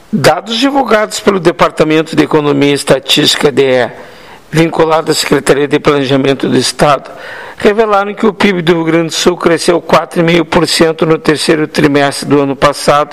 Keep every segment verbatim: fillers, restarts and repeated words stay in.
Dados divulgados pelo Departamento de Economia e Estatística, D E, vinculado à Secretaria de Planejamento do Estado, revelaram que o P I B do Rio Grande do Sul cresceu quatro vírgula cinco por cento no terceiro trimestre do ano passado,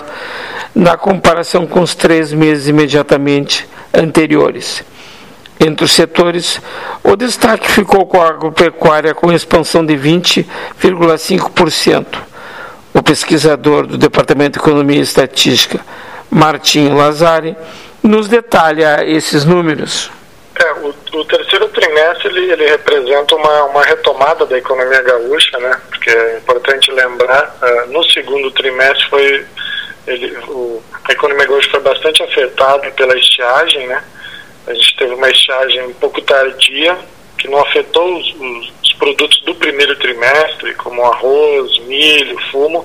na comparação com os três meses imediatamente anteriores. Entre os setores, o destaque ficou com a agropecuária, com expansão de vinte vírgula cinco por cento. O pesquisador do Departamento de Economia e Estatística, Martinho Lazari, nos detalha esses números. É, o, o terceiro trimestre ele, ele representa uma, uma retomada da economia gaúcha, né? Porque é importante lembrar, uh, no segundo trimestre foi, ele, o, a economia gaúcha foi bastante afetada pela estiagem, né? A gente teve uma estiagem um pouco tardia, que não afetou os, os, os produtos do primeiro trimestre, como arroz, milho, fumo,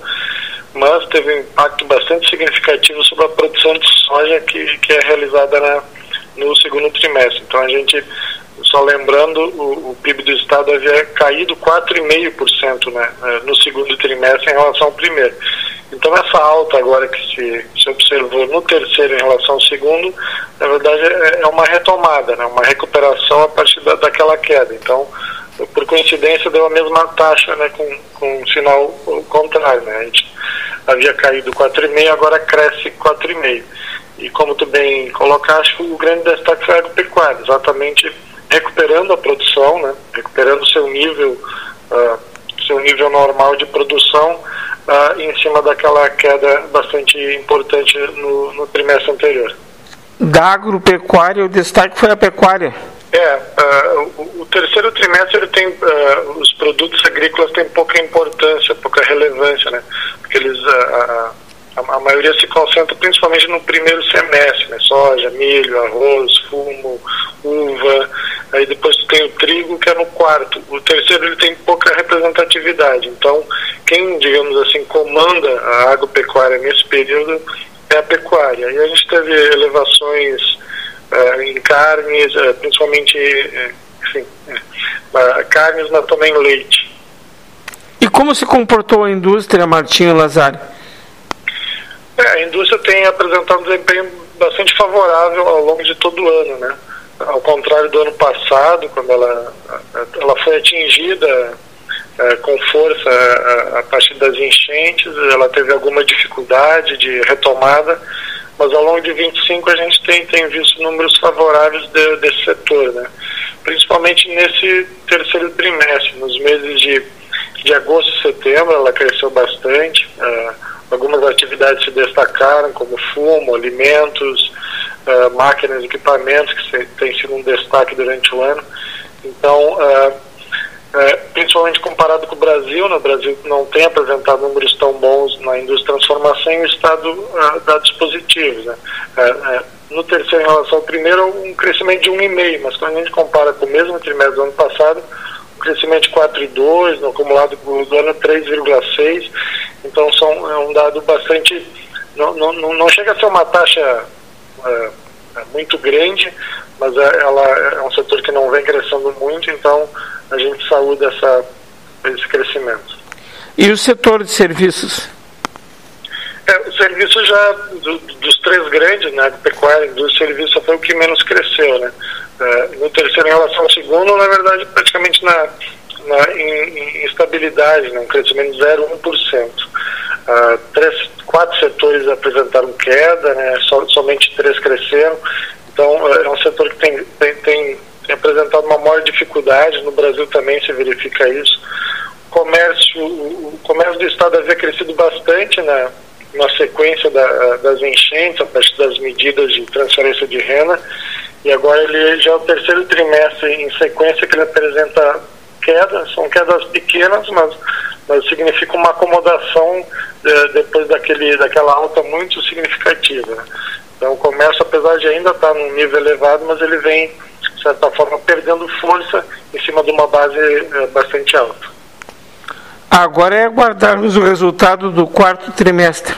mas teve um impacto bastante significativo sobre a produção de soja que, que é realizada na, no segundo trimestre. Então a gente, só lembrando, o, o P I B do Estado havia caído quatro vírgula cinco por cento, né, no segundo trimestre em relação ao primeiro. Então essa alta agora que se, se observou no terceiro em relação ao segundo, na verdade é, é uma retomada, né, uma recuperação a partir da, daquela queda. Então, por coincidência, deu a mesma taxa, né, com, com um sinal contrário, né? A gente havia caído quatro vírgula cinco, agora cresce quatro vírgula cinco. E como tu bem colocaste, o grande destaque foi a agropecuária, exatamente recuperando a produção, né, recuperando seu nível, uh, seu nível normal de produção, uh, em cima daquela queda bastante importante no, no trimestre anterior. Da agropecuária, o destaque foi a pecuária. É, uh, o, o terceiro trimestre ele tem, uh, os produtos agrícolas têm pouca importância, pouca relevância, né? Porque eles, uh, a, a maioria se concentra principalmente no primeiro semestre, né? Soja, milho, arroz, fumo, uva, aí depois tu tem o trigo, que é no quarto. O terceiro ele tem pouca representatividade, então quem, digamos assim, comanda a agropecuária nesse período é a pecuária. E a gente teve elevações Uh, em carnes, uh, principalmente uh, enfim, uh, carnes, mas também leite. E como se comportou a indústria, Martinho Lazari? É, a indústria tem apresentado um desempenho bastante favorável ao longo de todo o ano, né? Ao contrário do ano passado, quando ela, ela foi atingida uh, com força uh, a partir das enchentes, ela teve alguma dificuldade de retomada, mas ao longo de vinte e cinco a gente tem, tem visto números favoráveis de, desse setor, né? Principalmente nesse terceiro trimestre, nos meses de, de agosto e setembro, ela cresceu bastante, uh, algumas atividades se destacaram, como fumo, alimentos, uh, máquinas e equipamentos, que se, tem sido um destaque durante o ano. Então, uh, É, principalmente comparado com o Brasil, né? O Brasil não tem apresentado números tão bons na indústria de transformação e o Estado uh, dados positivos, né? Uh, uh, no terceiro, em relação ao primeiro, um crescimento de um vírgula cinco, mas quando a gente compara com o mesmo trimestre do ano passado, um crescimento de quatro vírgula dois, no acumulado do ano três vírgula seis, então são, é um dado bastante, não, não, não chega a ser uma taxa uh, muito grande, mas ela é um setor que não vem crescendo muito, então a gente saúda essa, esse crescimento. E o setor de serviços? É, o serviço já, do, dos três grandes, né, pecuária, indústria e serviço, foi o que menos cresceu, né? É, no terceiro, em relação ao segundo, na verdade, praticamente na, na, em, em estabilidade, né, um crescimento de zero vírgula um por cento. Uh, três, quatro setores apresentaram queda, né, so, somente três cresceram, então é um setor que tem, tem, tem tem apresentado uma maior dificuldade, no Brasil também se verifica isso. O comércio, o comércio do Estado havia crescido bastante na, na sequência da, das enchentes, a partir das medidas de transferência de renda, e agora ele já é o terceiro trimestre em sequência que ele apresenta quedas, são quedas pequenas, mas, mas significa uma acomodação de, depois daquele, daquela alta muito significativa, né? Então o comércio, apesar de ainda estar num nível elevado, mas ele vem, de certa forma, perdendo força em cima de uma base é, bastante alta. Agora é aguardarmos o resultado do quarto trimestre.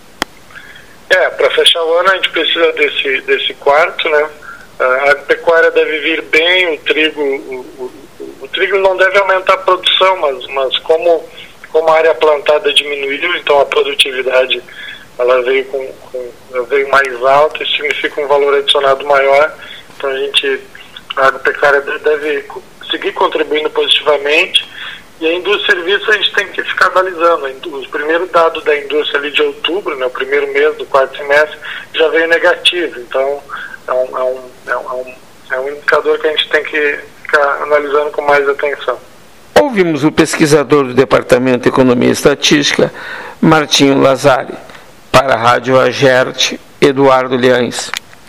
É, para fechar o ano a gente precisa desse, desse quarto, né? A pecuária deve vir bem, o trigo, o, o, o trigo não deve aumentar a produção, mas, mas como, como a área plantada diminuiu, então a produtividade ela veio, com, com, ela veio mais alta, isso significa um valor adicionado maior, então a gente, a agropecuária deve seguir contribuindo positivamente, e a indústria de serviços a gente tem que ficar analisando. O primeiro dado da indústria ali de outubro, né, o primeiro mês do quarto semestre, já veio negativo, então é um, é um, é um, é um indicador que a gente tem que ficar analisando com mais atenção. Ouvimos o pesquisador do Departamento de Economia e Estatística, Martinho Lazari. Para a Rádio Agerte, Eduardo Liães.